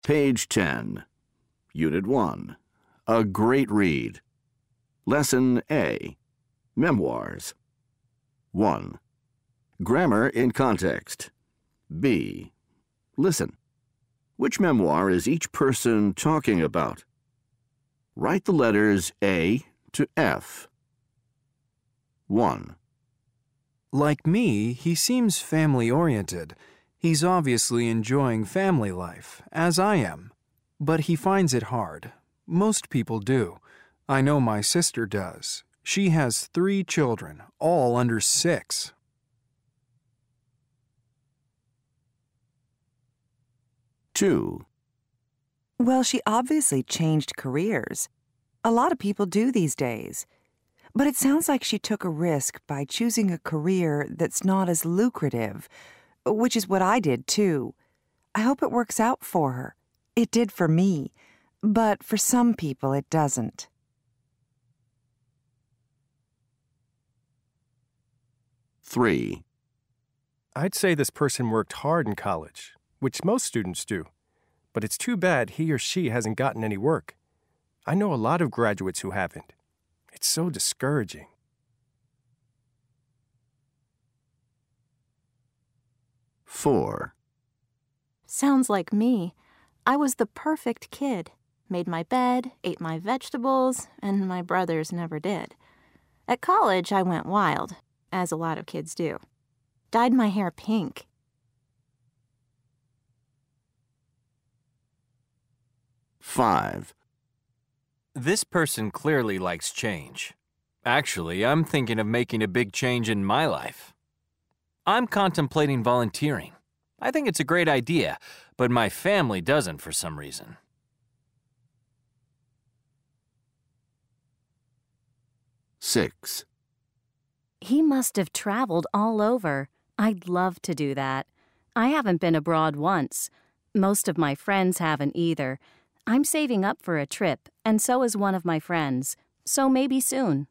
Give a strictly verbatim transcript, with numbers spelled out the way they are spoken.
Page ten. Unit one. A Great Read. Lesson A. Memoirs. one. Grammar in context. B. Listen. Which memoir is each person talking about? Write the letters A to F. one. Like me, he seems family-oriented. He's obviously enjoying family life, as I am. But he finds it hard. Most people do. I know my sister does. She has three children, all under six. two. Well, she obviously changed careers. A lot of people do these days. But it sounds like she took a risk by choosing a career that's not as lucrative, which is what I did too. I hope it works out for her. It did for me, but for some people it doesn't. three. I'd say this person worked hard in college, which most students do, but it's too bad he or she hasn't gotten any work. I know a lot of graduates who haven't. It's so discouraging. four. Sounds like me. I was the perfect kid. Made my bed, ate my vegetables, and my brothers never did. At college, I went wild, as a lot of kids do. Dyed my hair pink. five. This person clearly likes change. Actually, I'm thinking of making a big change in my life. I'm contemplating volunteering. I think it's a great idea, but my family doesn't for some reason. six. He must have traveled all over. I'd love to do that. I haven't been abroad once. Most of my friends haven't either. I'm saving up for a trip, and so is one of my friends. So maybe soon.